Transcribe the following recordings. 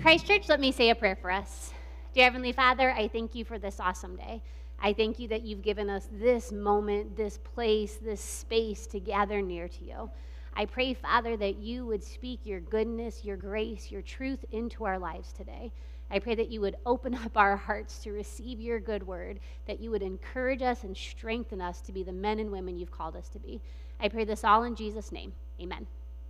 Christ Church, let me say a prayer for us. Dear Heavenly Father, I thank you for this awesome day. I thank you that you've given us this moment, this place, this space to gather near to you. I pray, Father, that you would speak your goodness, your grace, your truth into our lives today. I pray that you would open up our hearts to receive your good word, that you would encourage us and strengthen us to be the men and women you've called us to be. I pray this all in Jesus' name. Amen.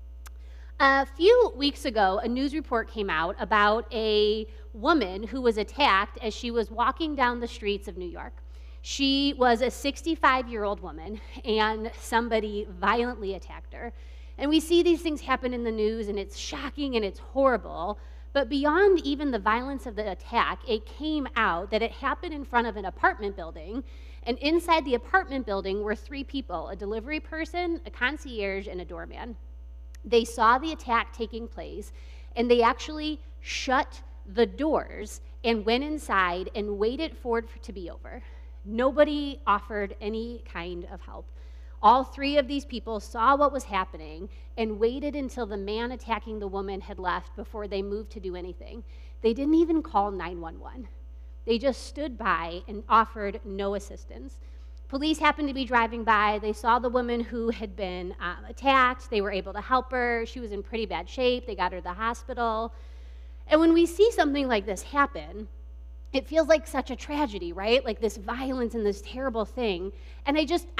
A few weeks ago, a news report came out about a woman who was attacked as she was walking down the streets of New York. She was a 65-year-old woman, and somebody violently attacked her. And we see these things happen in the news, and it's shocking and it's horrible. But beyond even the violence of the attack, it came out that it happened in front of an apartment building, and inside the apartment building were three people: a delivery person, a concierge, and a doorman. They saw the attack taking place, and they actually shut the doors and went inside and waited for it to be over. Nobody offered any kind of help. All three of these people saw what was happening and waited until the man attacking the woman had left before they moved to do anything. They didn't even call 911. They just stood by and offered no assistance. Police happened to be driving by. They saw the woman who had been attacked. They were able to help her. She was in pretty bad shape. They got her to the hospital. And when we see something like this happen, it feels like such a tragedy, right? Like this violence and this terrible thing. And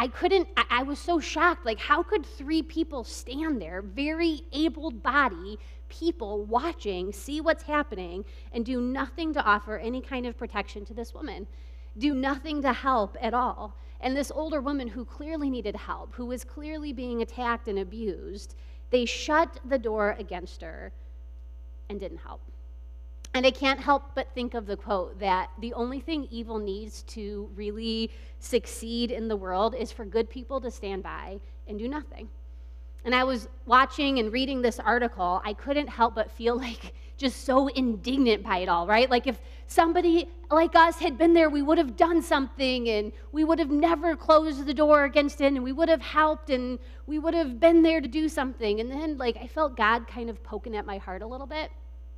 I was so shocked. Like, how could three people stand there, very able-bodied people watching, see what's happening, and do nothing to offer any kind of protection to this woman? Do nothing to help at all. And this older woman who clearly needed help, who was clearly being attacked and abused, they shut the door against her and didn't help. And I can't help but think of the quote that the only thing evil needs to really succeed in the world is for good people to stand by and do nothing. And I was watching and reading this article, I couldn't help but feel like just so indignant by it all, right? Like if somebody like us had been there, we would have done something, and we would have never closed the door against it, and we would have helped, and we would have been there to do something. And then I felt God kind of poking at my heart a little bit.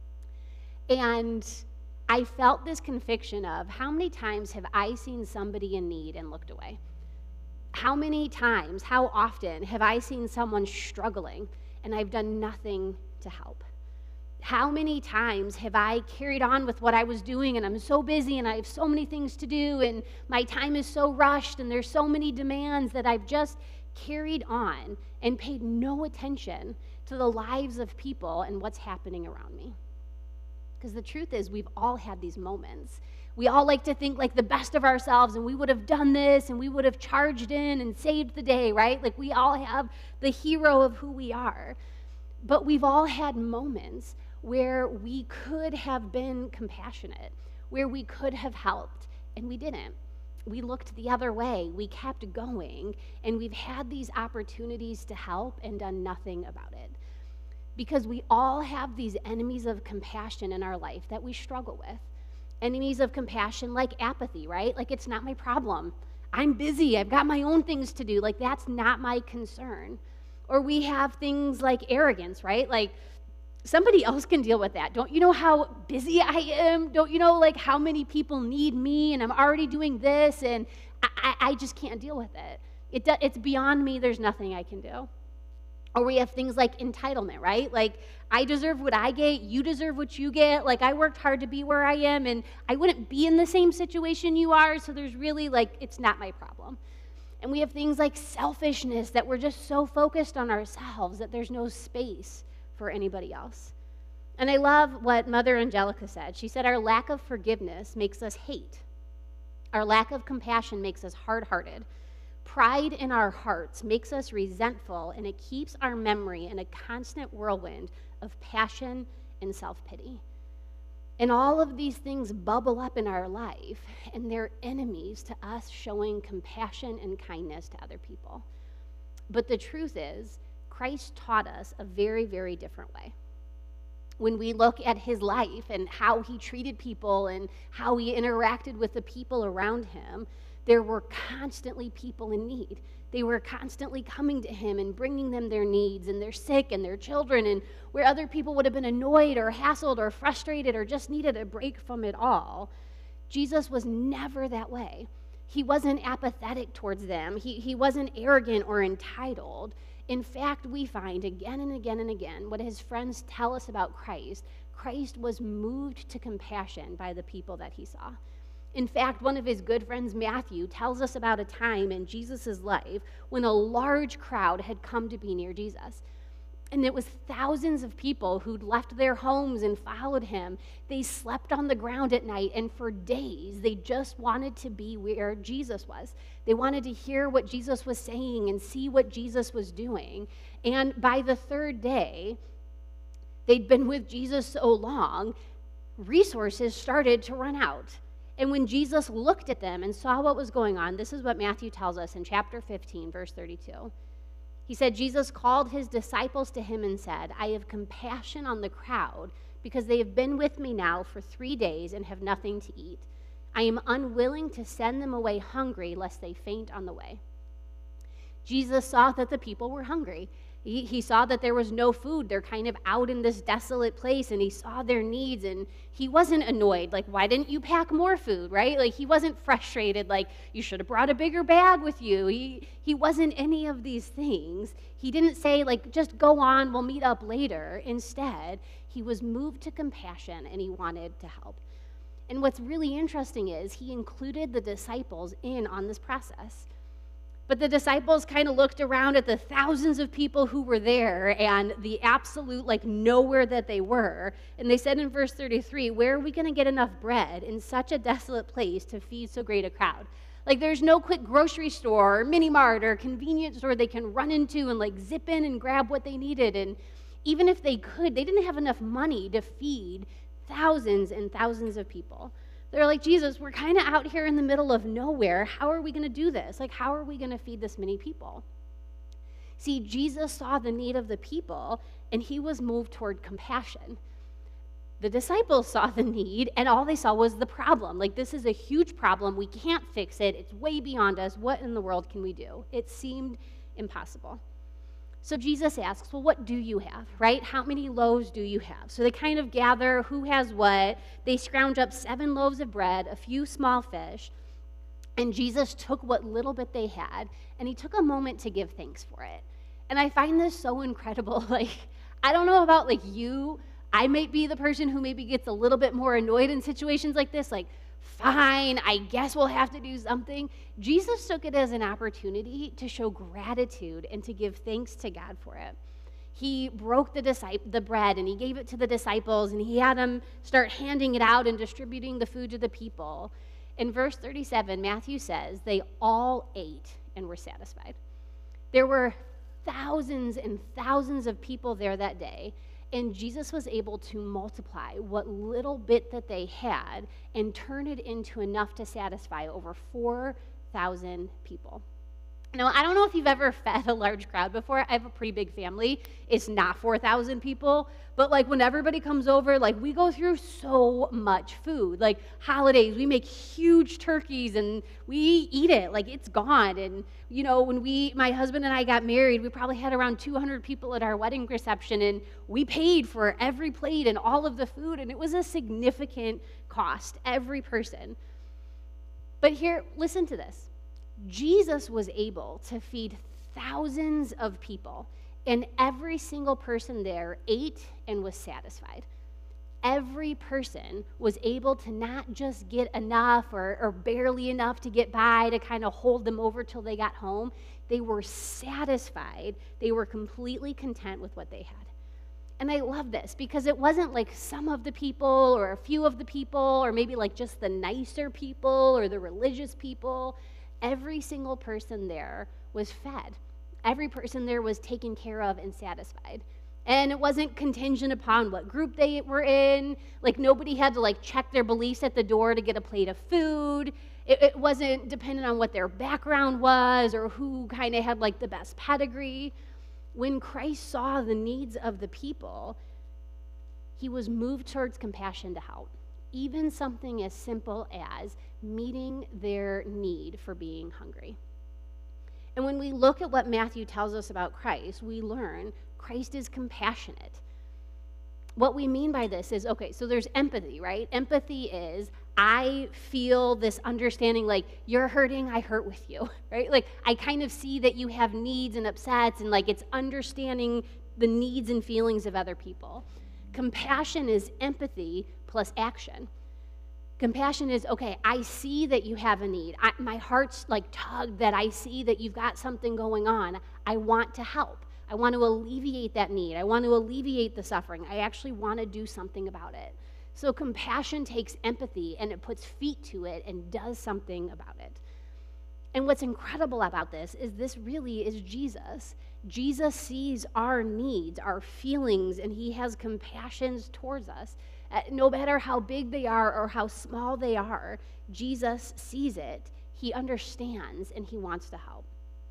And I felt this conviction of how many times have I seen somebody in need and looked away? How many times, how often have I seen someone struggling and I've done nothing to help? How many times have I carried on with what I was doing and I'm so busy and I have so many things to do and my time is so rushed and there's so many demands that I've just carried on and paid no attention to the lives of people and what's happening around me? Because the truth is, we've all had these moments. We all like to think like the best of ourselves, and we would have done this, and we would have charged in and saved the day, right? Like we all have the hero of who we are. But we've all had moments where we could have been compassionate, where we could have helped, and we didn't. We looked the other way. We kept going, and we've had these opportunities to help and done nothing about it. Because we all have these enemies of compassion in our life that we struggle with. Enemies of compassion like apathy, right? Like, it's not my problem. I'm busy. I've got my own things to do. Like, that's not my concern. Or we have things like arrogance, right? Like, somebody else can deal with that. Don't you know how busy I am? Don't you know, like, how many people need me, and I'm already doing this, and I just can't deal with it. It's beyond me. There's nothing I can do. Or we have things like entitlement, right? Like, I deserve what I get, you deserve what you get. Like, I worked hard to be where I am, and I wouldn't be in the same situation you are, so there's really, it's not my problem. And we have things like selfishness, that we're just so focused on ourselves that there's no space for anybody else. And I love what Mother Angelica said. She said, our lack of forgiveness makes us hate. Our lack of compassion makes us hard-hearted. Pride in our hearts makes us resentful, and it keeps our memory in a constant whirlwind of passion and self-pity. And all of these things bubble up in our life, and they're enemies to us showing compassion and kindness to other people. But the truth is, Christ taught us a very, very different way. When we look at his life and how he treated people and how he interacted with the people around him, there were constantly people in need. They were constantly coming to him and bringing them their needs and their sick and their children, and where other people would have been annoyed or hassled or frustrated or just needed a break from it all, Jesus was never that way. He wasn't apathetic towards them. He wasn't arrogant or entitled. In fact, we find again and again and again what his friends tell us about Christ. Christ was moved to compassion by the people that he saw. In fact, one of his good friends, Matthew, tells us about a time in Jesus' life when a large crowd had come to be near Jesus. And it was thousands of people who'd left their homes and followed him. They slept on the ground at night, and for days, they just wanted to be where Jesus was. They wanted to hear what Jesus was saying and see what Jesus was doing. And by the third day, they'd been with Jesus so long, resources started to run out. And when Jesus looked at them and saw what was going on, this is what Matthew tells us in chapter 15, verse 32. He said, Jesus called his disciples to him and said, I have compassion on the crowd because they have been with me now for 3 days and have nothing to eat. I am unwilling to send them away hungry lest they faint on the way. Jesus saw that the people were hungry. He saw that there was no food. They're kind of out in this desolate place, and he saw their needs, and he wasn't annoyed. Like, why didn't you pack more food, right? Like, he wasn't frustrated, like, you should have brought a bigger bag with you. He wasn't any of these things. He didn't say, like, just go on, we'll meet up later. Instead, he was moved to compassion, and he wanted to help. And what's really interesting is he included the disciples in on this process. But the disciples kind of looked around at the thousands of people who were there and the absolute, like, nowhere that they were. And they said in verse 33, where are we going to get enough bread in such a desolate place to feed so great a crowd? Like, there's no quick grocery store or mini mart or convenience store they can run into and, like, zip in and grab what they needed. And even if they could, they didn't have enough money to feed thousands and thousands of people. They're like, Jesus, we're kind of out here in the middle of nowhere. How are we going to do this? Like, how are we going to feed this many people? See, Jesus saw the need of the people, and he was moved toward compassion. The disciples saw the need, and all they saw was the problem. Like, this is a huge problem. We can't fix it. It's way beyond us. What in the world can we do? It seemed impossible. So Jesus asks, well, what do you have, right? How many loaves do you have? So they kind of gather who has what. They scrounge up 7 loaves of bread, a few small fish, and Jesus took what little bit they had, and he took a moment to give thanks for it. And I find this so incredible. Like, I don't know about, like, you. I might be the person who maybe gets a little bit more annoyed in situations like this, like, fine, I guess we'll have to do something. Jesus took it as an opportunity to show gratitude and to give thanks to God for it. He broke the bread and he gave it to the disciples, and he had them start handing it out and distributing the food to the people. In verse 37, Matthew says, they all ate and were satisfied. There were thousands and thousands of people there that day, and Jesus was able to multiply what little bit that they had and turn it into enough to satisfy over 4,000 people. Now, I don't know if you've ever fed a large crowd before. I have a pretty big family. It's not 4,000 people, but like when everybody comes over, like we go through so much food. Like holidays, we make huge turkeys and we eat it. Like it's gone. And you know, when my husband and I got married, we probably had around 200 people at our wedding reception, and we paid for every plate and all of the food, and it was a significant cost, every person. But here, listen to this. Jesus was able to feed thousands of people, and every single person there ate and was satisfied. Every person was able to not just get enough or barely enough to get by to kind of hold them over till they got home. They were satisfied. They were completely content with what they had. And I love this because it wasn't like some of the people or a few of the people or maybe like just the nicer people or the religious people. Every single person there was fed. Every person there was taken care of and satisfied. And it wasn't contingent upon what group they were in. Like nobody had to like check their beliefs at the door to get a plate of food. It wasn't dependent on what their background was or who kind of had like the best pedigree. When Christ saw the needs of the people, he was moved towards compassion to help. Even something as simple as meeting their need for being hungry. And when we look at what Matthew tells us about Christ, we learn Christ is compassionate. What we mean by this is, okay, so there's empathy, right? Empathy is, I feel this understanding, like, you're hurting, I hurt with you, right? Like, I kind of see that you have needs and upsets, and like, it's understanding the needs and feelings of other people. Compassion is empathy plus action. Compassion is, okay, I see that you have a need. My heart's like tugged that I see that you've got something going on. I want to help. I want to alleviate that need. I want to alleviate the suffering. I actually want to do something about it. So compassion takes empathy and it puts feet to it and does something about it. And what's incredible about this really is Jesus. Jesus sees our needs, our feelings, and he has compassion towards us. No matter how big they are or how small they are, Jesus sees it, he understands, and he wants to help.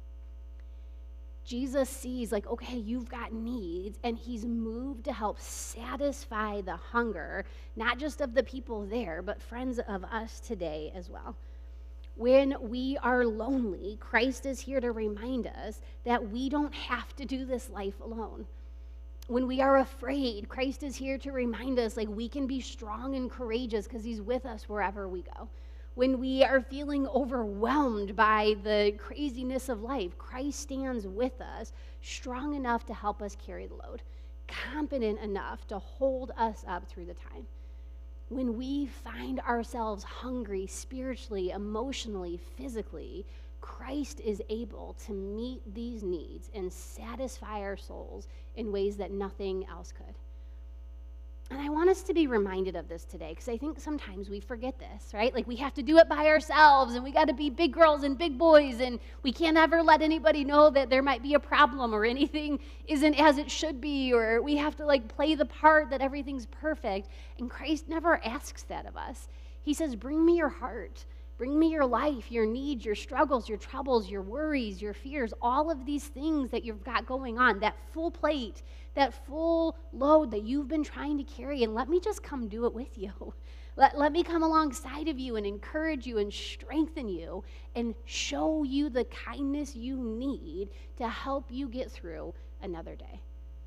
Jesus sees, like, okay, you've got needs, and he's moved to help satisfy the hunger, not just of the people there, but friends of us today as well. When we are lonely, Christ is here to remind us that we don't have to do this life alone. When we are afraid, Christ is here to remind us, like, we can be strong and courageous because he's with us wherever we go. When we are feeling overwhelmed by the craziness of life, Christ stands with us, strong enough to help us carry the load, competent enough to hold us up through the time. When we find ourselves hungry spiritually, emotionally, physically, Christ is able to meet these needs and satisfy our souls in ways that nothing else could. And I want us to be reminded of this today, because I think sometimes we forget this, right? Like, we have to do it by ourselves, and we got to be big girls and big boys, and we can't ever let anybody know that there might be a problem or anything isn't as it should be, or we have to, like, play the part that everything's perfect. And Christ never asks that of us. He says, bring me your heart. Bring me your life, your needs, your struggles, your troubles, your worries, your fears, all of these things that you've got going on, that full plate, that full load that you've been trying to carry, and let me just come do it with you. Let me come alongside of you and encourage you and strengthen you and show you the kindness you need to help you get through another day.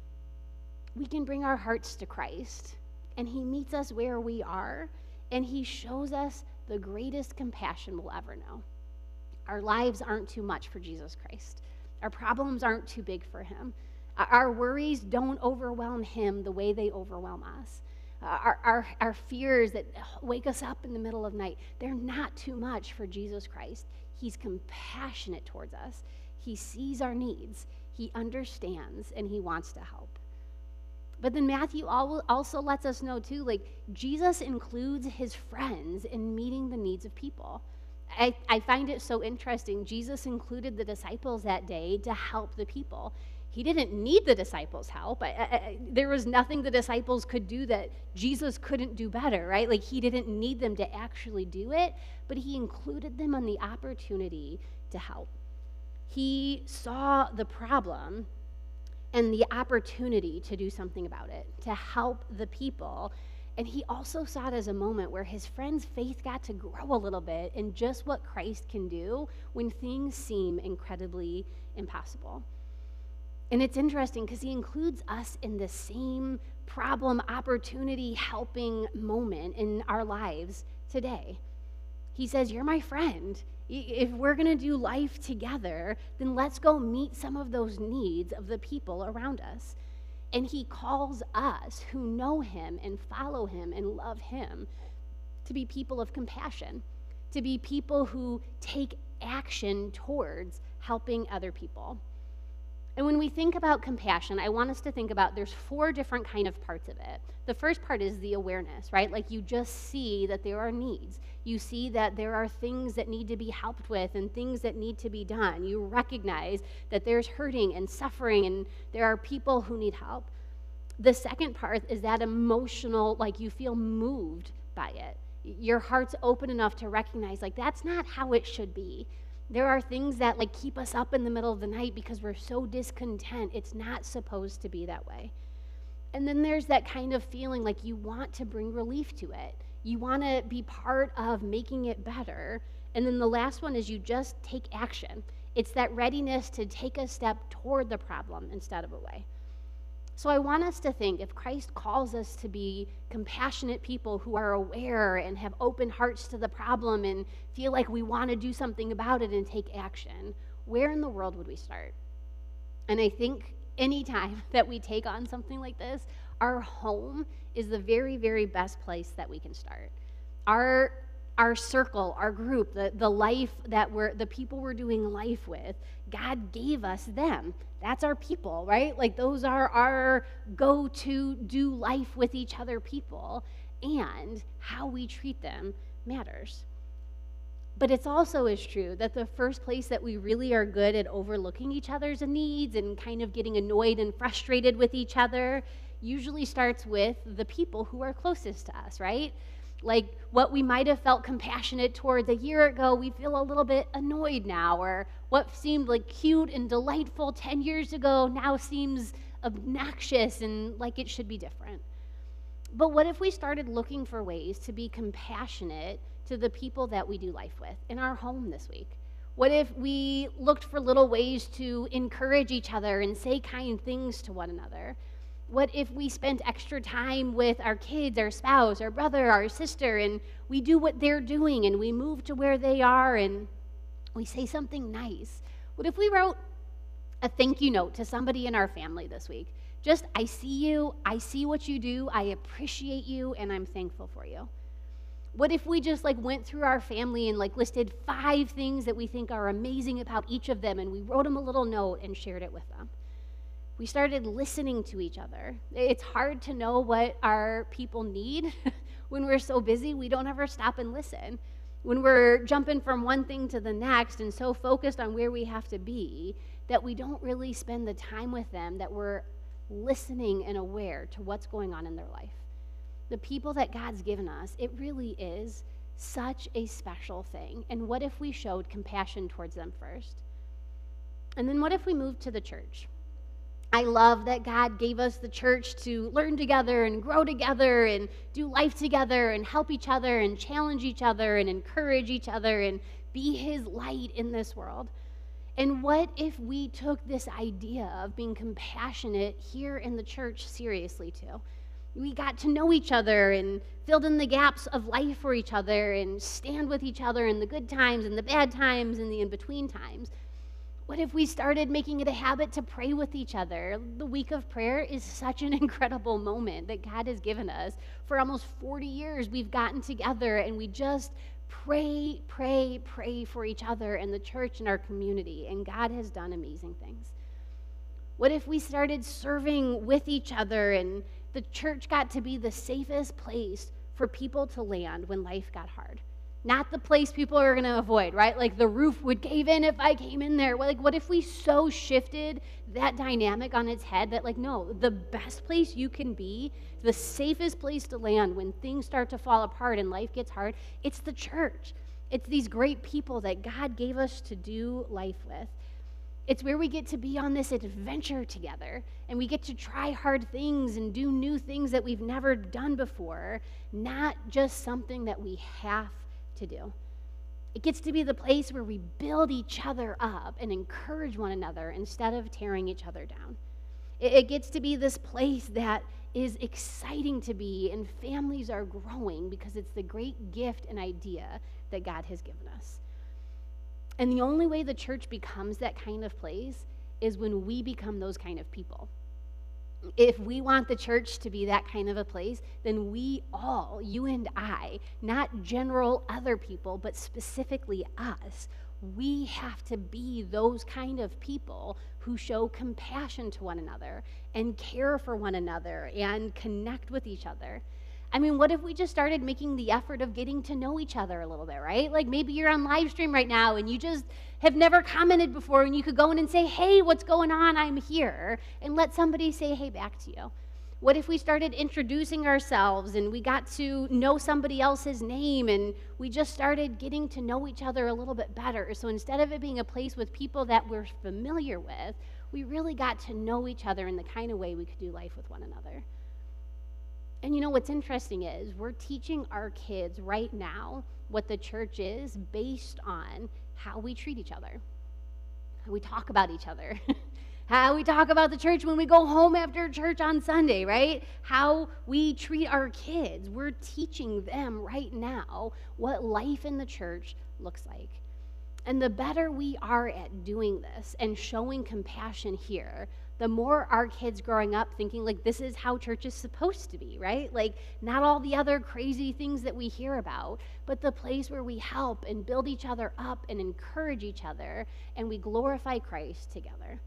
We can bring our hearts to Christ, and he meets us where we are, and he shows us the greatest compassion we'll ever know. Our lives aren't too much for Jesus Christ. Our problems aren't too big for him. Our worries don't overwhelm him the way they overwhelm us. Our fears that wake us up in the middle of night, they're not too much for Jesus Christ. He's compassionate towards us. He sees our needs. He understands, and he wants to help. But then Matthew also lets us know, too, like, Jesus includes his friends in meeting the needs of people. I find it so interesting. Jesus included the disciples that day to help the people. He didn't need the disciples' help. There was nothing the disciples could do that Jesus couldn't do better, right? Like, he didn't need them to actually do it, but he included them on the opportunity to help. He saw the problem and the opportunity to do something about it, to help the people. And he also saw it as a moment where his friend's faith got to grow a little bit in just what Christ can do when things seem incredibly impossible. And it's interesting because he includes us in the same problem, opportunity, helping moment in our lives today. He says, you're my friend. If we're going to do life together, then let's go meet some of those needs of the people around us. And he calls us who know him and follow him and love him to be people of compassion, to be people who take action towards helping other people. And when we think about compassion, I want us to think about there's 4 different kind of parts of it. The first part is the awareness, right? Like, you just see that there are needs. You see that there are things that need to be helped with and things that need to be done. You recognize that there's hurting and suffering and there are people who need help. The second part is that emotional, like, you feel moved by it. Your heart's open enough to recognize, like, that's not how it should be. There are things that, like, keep us up in the middle of the night because we're so discontent. It's not supposed to be that way. And then there's that kind of feeling like you want to bring relief to it. You want to be part of making it better. And then the last one is you just take action. It's that readiness to take a step toward the problem instead of away. So I want us to think, if Christ calls us to be compassionate people who are aware and have open hearts to the problem and feel like we want to do something about it and take action, where in the world would we start? And I think anytime that we take on something like this, our home is the very, very best place that we can start. Our circle, our group, the life that the people we're doing life with, God gave us them. That's our people, right? Like those are our go-to do life with each other people, and how we treat them matters. But it's also as true that the first place that we really are good at overlooking each other's needs and kind of getting annoyed and frustrated with each other usually starts with the people who are closest to us, right? Like what we might have felt compassionate towards a year ago, we feel a little bit annoyed now, or what seemed like cute and delightful 10 years ago now seems obnoxious and like it should be different. But what if we started looking for ways to be compassionate to the people that we do life with in our home this week? What if we looked for little ways to encourage each other and say kind things to one another? What if we spent extra time with our kids, our spouse, our brother, our sister, and we do what they're doing and we move to where they are and we say something nice? What if we wrote a thank you note to somebody in our family this week? Just, I see you, I see what you do, I appreciate you, and I'm thankful for you. What if we just went through our family and listed 5 things that we think are amazing about each of them, and we wrote them a little note and shared it with them? We started listening to each other. It's hard to know what our people need when we're so busy. We don't ever stop and listen. When we're jumping from one thing to the next and so focused on where we have to be that we don't really spend the time with them, that we're listening and aware to what's going on in their life. The people that God's given us, it really is such a special thing. And what if we showed compassion towards them first? And then what if we moved to the church? I love that God gave us the church to learn together and grow together and do life together and help each other and challenge each other and encourage each other and be His light in this world. And what if we took this idea of being compassionate here in the church seriously too? We got to know each other and filled in the gaps of life for each other and stand with each other in the good times and the bad times and the in-between times. What if we started making it a habit to pray with each other? The week of prayer is such an incredible moment that God has given us. For almost 40 years, we've gotten together and we just pray for each other and the church and our community, and God has done amazing things. What if we started serving with each other and the church got to be the safest place for people to land when life got hard? Not the place people are going to avoid, right? Like the roof would cave in if I came in there. What if we so shifted that dynamic on its head that no, the best place you can be, the safest place to land when things start to fall apart and life gets hard, it's the church. It's these great people that God gave us to do life with. It's where we get to be on this adventure together, and we get to try hard things and do new things that we've never done before, not just something that we have to do. It gets to be the place where we build each other up and encourage one another instead of tearing each other down. It gets to be this place that is exciting to be, and families are growing because it's the great gift and idea that God has given us. And the only way the church becomes that kind of place is when we become those kind of people. If we want the church to be that kind of a place, then we all, you and I, not general other people, but specifically us, we have to be those kind of people who show compassion to one another and care for one another and connect with each other. I mean, what if we just started making the effort of getting to know each other a little bit, right? Maybe you're on live stream right now and you just have never commented before, and you could go in and say, hey, what's going on? I'm here, and let somebody say hey back to you. What if we started introducing ourselves and we got to know somebody else's name and we just started getting to know each other a little bit better? So instead of it being a place with people that we're familiar with, we really got to know each other in the kind of way we could do life with one another. And you know what's interesting is we're teaching our kids right now what the church is based on how we treat each other. we talk about each other. How we talk about the church when we go home after church on Sunday, right? How we treat our kids. We're teaching them right now what life in the church looks like. And the better we are at doing this and showing compassion here, the more our kids growing up thinking like this is how church is supposed to be, right? Like not all the other crazy things that we hear about, but the place where we help and build each other up and encourage each other and we glorify Christ together.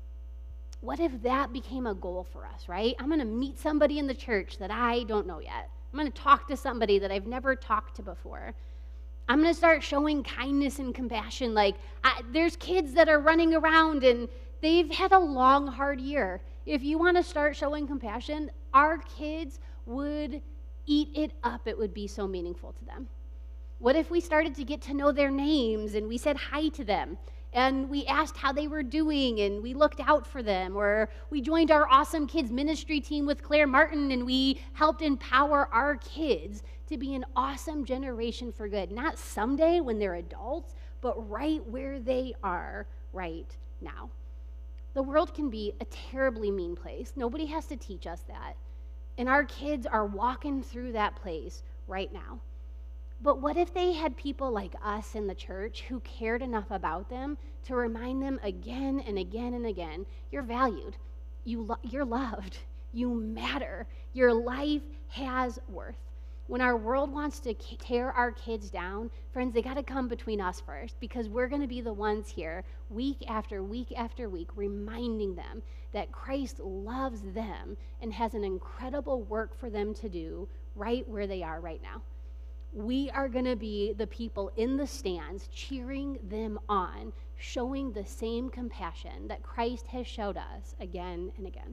What if that became a goal for us, right? I'm going to meet somebody in the church that I don't know yet. I'm going to talk to somebody that I've never talked to before. I'm going to start showing kindness and compassion. Like, there's kids that are running around and they've had a long, hard year. If you want to start showing compassion, our kids would eat it up. It would be so meaningful to them. What if we started to get to know their names and we said hi to them? And we asked how they were doing, and we looked out for them, or we joined our awesome kids ministry team with Claire Martin, and we helped empower our kids to be an awesome generation for good. Not someday when they're adults, but right where they are right now. The world can be a terribly mean place. Nobody has to teach us that. And our kids are walking through that place right now. But what if they had people like us in the church who cared enough about them to remind them again and again and again, you're valued, you're loved, you matter, your life has worth. When our world wants to tear our kids down, friends, they got to come between us first, because we're going to be the ones here week after week after week reminding them that Christ loves them and has an incredible work for them to do right where they are right now. We are going to be the people in the stands cheering them on, showing the same compassion that Christ has showed us again and again.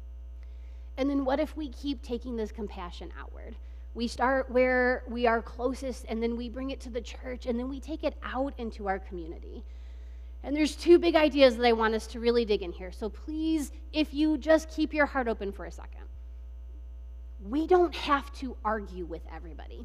And then what if we keep taking this compassion outward? We start where we are closest, and then we bring it to the church, and then we take it out into our community. And there's two big ideas that I want us to really dig in here. So please, if you just keep your heart open for a second. We don't have to argue with everybody.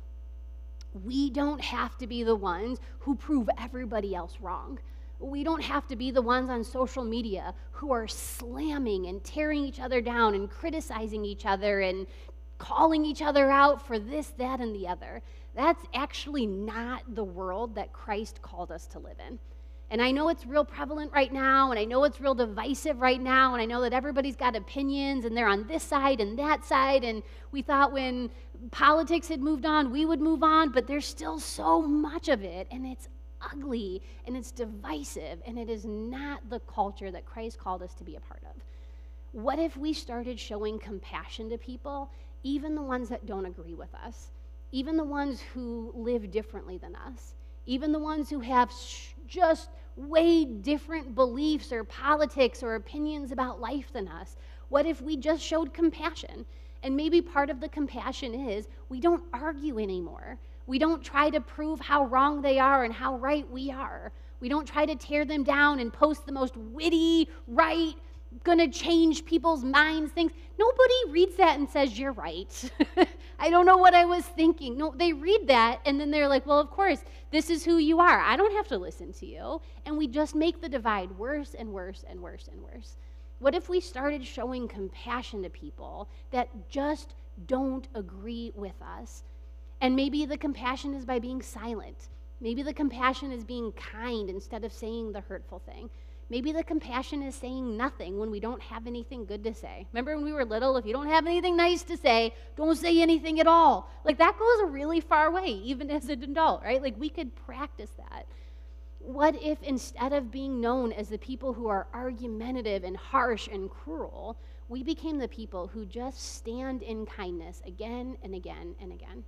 We don't have to be the ones who prove everybody else wrong. We don't have to be the ones on social media who are slamming and tearing each other down and criticizing each other and calling each other out for this, that, and the other. That's actually not the world that Christ called us to live in. And I know it's real prevalent right now, and I know it's real divisive right now, and I know that everybody's got opinions, and they're on this side and that side, and we thought when politics had moved on, we would move on, but there's still so much of it, and it's ugly, and it's divisive, and it is not the culture that Christ called us to be a part of. What if we started showing compassion to people, even the ones that don't agree with us, even the ones who live differently than us, even the ones who have just way different beliefs or politics or opinions about life than us? What if we just showed compassion? And maybe part of the compassion is we don't argue anymore. We don't try to prove how wrong they are and how right we are. We don't try to tear them down and post the most witty, right, gonna change people's minds things. Nobody reads that and says, you're right. I don't know what I was thinking. No, they read that and then they're like, well, of course, this is who you are. I don't have to listen to you. And we just make the divide worse and worse and worse and worse. What if we started showing compassion to people that just don't agree with us? And maybe the compassion is by being silent. Maybe the compassion is being kind instead of saying the hurtful thing. Maybe the compassion is saying nothing when we don't have anything good to say. Remember when we were little, if you don't have anything nice to say, don't say anything at all. Like that goes a really far way, even as an adult, right? Like we could practice that. What if instead of being known as the people who are argumentative and harsh and cruel, we became the people who just stand in kindness again and again and again?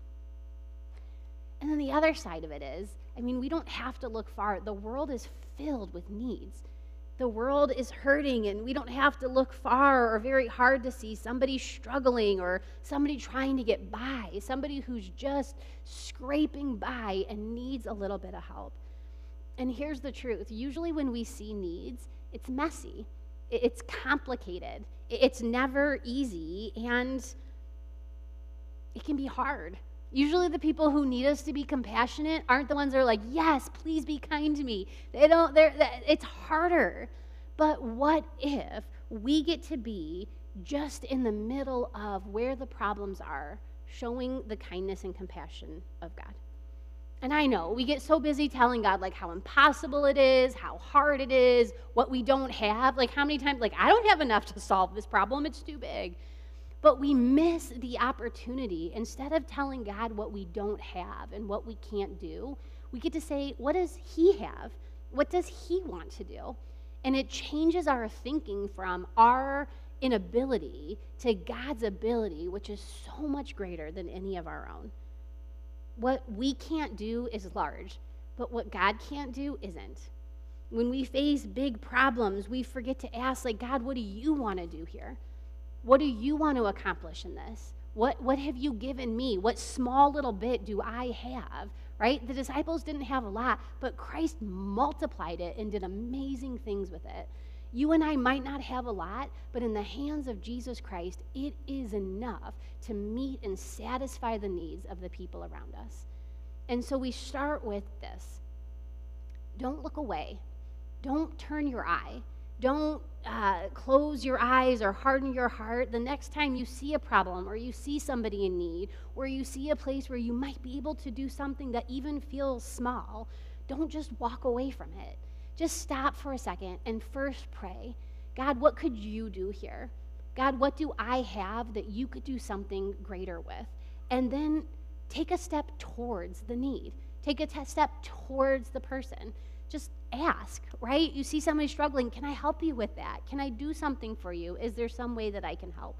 And then the other side of it is, we don't have to look far. The world is filled with needs. The world is hurting, and we don't have to look far or very hard to see somebody struggling or somebody trying to get by, somebody who's just scraping by and needs a little bit of help. And here's the truth. Usually when we see needs, it's messy. It's complicated. It's never easy, and it can be hard. Usually the people who need us to be compassionate aren't the ones that are like, yes, please be kind to me. It's harder. But what if we get to be just in the middle of where the problems are, showing the kindness and compassion of God? And I know we get so busy telling God like how impossible it is, how hard it is, what we don't have. Like how many times, like I don't have enough to solve this problem, it's too big. But we miss the opportunity. Instead of telling God what we don't have and what we can't do, we get to say, what does he have? What does he want to do? And it changes our thinking from our inability to God's ability, which is so much greater than any of our own. What we can't do is large, but what God can't do isn't. When we face big problems, we forget to ask, like, God, what do you want to do here? What do you want to accomplish in this? What have you given me? What small little bit do I have, right? The disciples didn't have a lot, but Christ multiplied it and did amazing things with it. You and I might not have a lot, but in the hands of Jesus Christ, it is enough to meet and satisfy the needs of the people around us. And so we start with this. Don't look away. Don't turn your eye. Don't close your eyes or harden your heart the next time you see a problem or you see somebody in need or you see a place where you might be able to do something that even feels small. Don't just walk away from it. Just stop for a second and first pray, God, what could you do here? God, what do I have that you could do something greater with? And then take a step towards the need. Take a step towards the person. Just ask, right? You see somebody struggling, can I help you with that? Can I do something for you? Is there some way that I can help?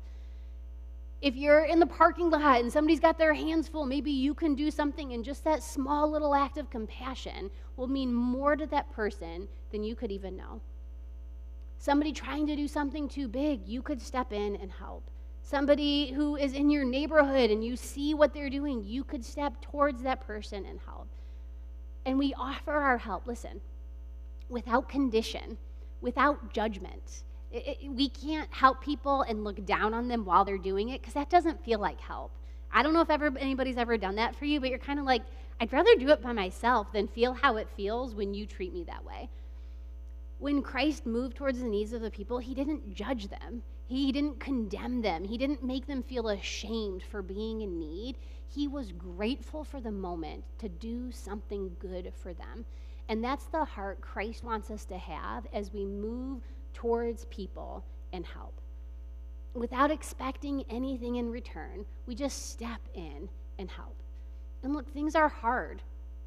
If you're in the parking lot and somebody's got their hands full, maybe you can do something, and just that small little act of compassion will mean more to that person than you could even know. Somebody trying to do something too big, you could step in and help. Somebody who is in your neighborhood and you see what they're doing, you could step towards that person and help. And we offer our help, listen, without condition, without judgment. We can't help people and look down on them while they're doing it, because that doesn't feel like help. I don't know if anybody's ever done that for you, but you're kind of like, I'd rather do it by myself than feel how it feels when you treat me that way. When Christ moved towards the needs of the people, he didn't judge them. He didn't condemn them. He didn't make them feel ashamed for being in need. He was grateful for the moment to do something good for them. And that's the heart Christ wants us to have as we move towards people and help. Without expecting anything in return, we just step in and help. And look, things are hard.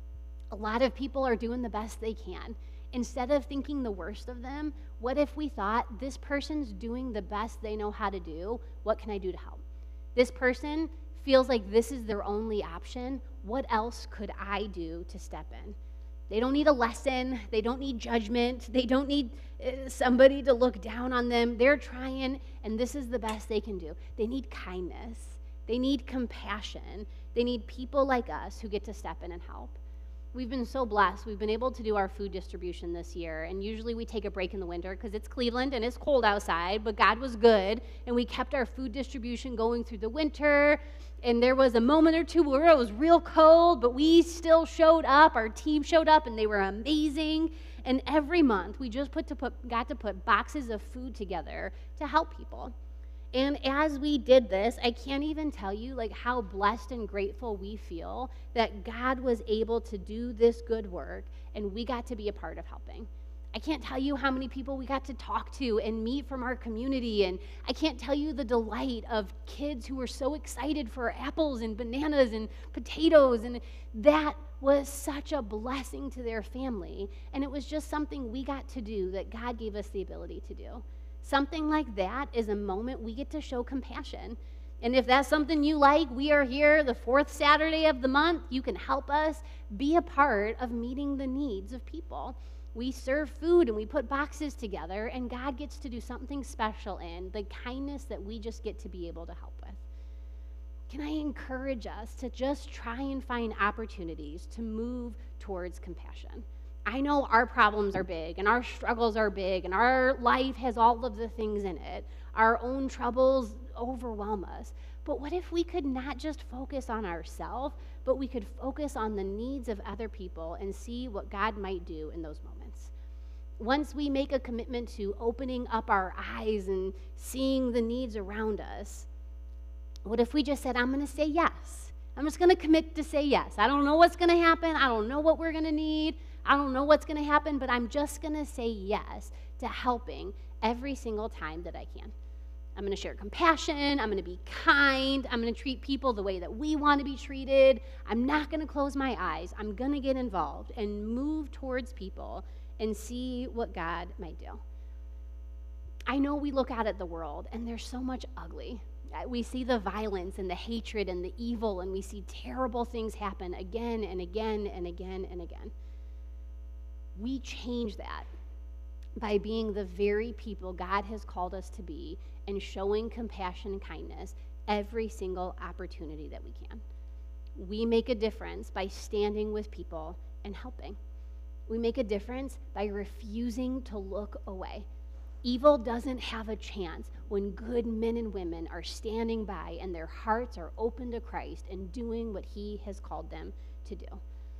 A lot of people are doing the best they can. Instead of thinking the worst of them, what if we thought, this person's doing the best they know how to do? What can I do to help? This person feels like this is their only option. What else could I do to step in? They don't need a lesson. They don't need judgment. They don't need somebody to look down on them. They're trying, and this is the best they can do. They need kindness. They need compassion. They need people like us who get to step in and help. We've been so blessed. We've been able to do our food distribution this year, and usually we take a break in the winter because it's Cleveland and it's cold outside, but God was good, and we kept our food distribution going through the winter, and there was a moment or two where it was real cold, but we still showed up. Our team showed up, and they were amazing, and every month we just got to put boxes of food together to help people. And as we did this, I can't even tell you like how blessed and grateful we feel that God was able to do this good work and we got to be a part of helping. I can't tell you how many people we got to talk to and meet from our community, and I can't tell you the delight of kids who were so excited for apples and bananas and potatoes, and that was such a blessing to their family, and it was just something we got to do that God gave us the ability to do. Something like that is a moment we get to show compassion. And if that's something you like, we are here the fourth Saturday of the month. You can help us be a part of meeting the needs of people. We serve food and we put boxes together, and God gets to do something special in the kindness that we just get to be able to help with. Can I encourage us to just try and find opportunities to move towards compassion? I know our problems are big and our struggles are big and our life has all of the things in it. Our own troubles overwhelm us. But what if we could not just focus on ourselves, but we could focus on the needs of other people and see what God might do in those moments? Once we make a commitment to opening up our eyes and seeing the needs around us, what if we just said, I'm going to say yes? I'm just going to commit to say yes. I don't know what's going to happen. I don't know what we're going to need. I don't know what's going to happen, but I'm just going to say yes to helping every single time that I can. I'm going to share compassion. I'm going to be kind. I'm going to treat people the way that we want to be treated. I'm not going to close my eyes. I'm going to get involved and move towards people and see what God might do. I know we look out at the world, and there's so much ugly. We see the violence and the hatred and the evil, and we see terrible things happen again and again and again and again. We change that by being the very people God has called us to be and showing compassion and kindness every single opportunity that we can. We make a difference by standing with people and helping. We make a difference by refusing to look away. Evil doesn't have a chance when good men and women are standing by and their hearts are open to Christ and doing what He has called them to do.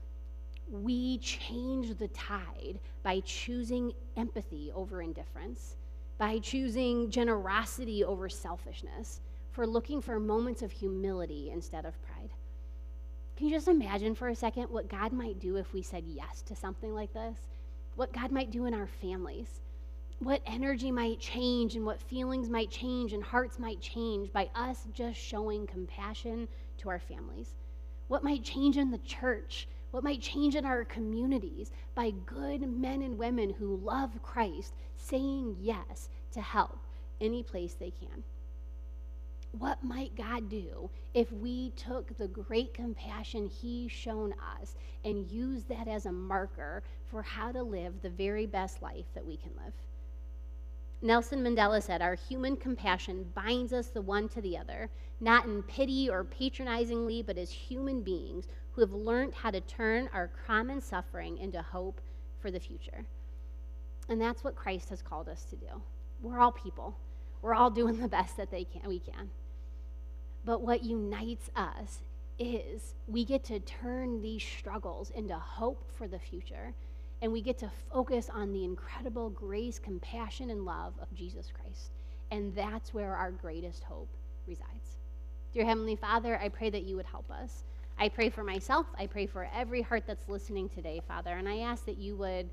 We change the tide by choosing empathy over indifference, by choosing generosity over selfishness, for looking for moments of humility instead of pride. Can you just imagine for a second what God might do if we said yes to something like this? What God might do in our families? What energy might change and what feelings might change and hearts might change by us just showing compassion to our families? What might change in the church? What might change in our communities by good men and women who love Christ saying yes to help any place they can? What might God do if we took the great compassion He's shown us and used that as a marker for how to live the very best life that we can live? Nelson Mandela said, "Our human compassion binds us the one to the other, not in pity or patronizingly, but as human beings who have learned how to turn our common suffering into hope for the future." And that's what Christ has called us to do. We're all people. We're all doing the best that we can. But what unites us is we get to turn these struggles into hope for the future. And we get to focus on the incredible grace, compassion, and love of Jesus Christ. And that's where our greatest hope resides. Dear Heavenly Father, I pray that you would help us. I pray for myself. I pray for every heart that's listening today, Father. And I ask that you would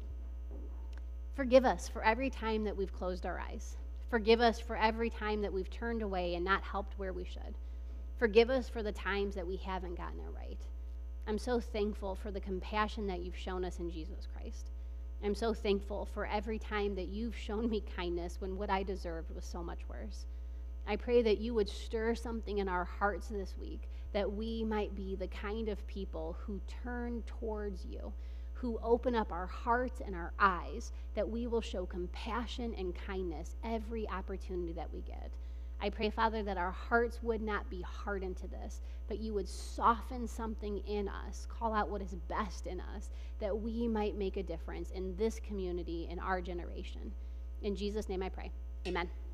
forgive us for every time that we've closed our eyes. Forgive us for every time that we've turned away and not helped where we should. Forgive us for the times that we haven't gotten it right. I'm so thankful for the compassion that you've shown us in Jesus Christ. I'm so thankful for every time that you've shown me kindness when what I deserved was so much worse. I pray that you would stir something in our hearts this week, that we might be the kind of people who turn towards you, who open up our hearts and our eyes, that we will show compassion and kindness every opportunity that we get. I pray, Father, that our hearts would not be hardened to this, but you would soften something in us, call out what is best in us, that we might make a difference in this community, in our generation. In Jesus' name I pray. Amen.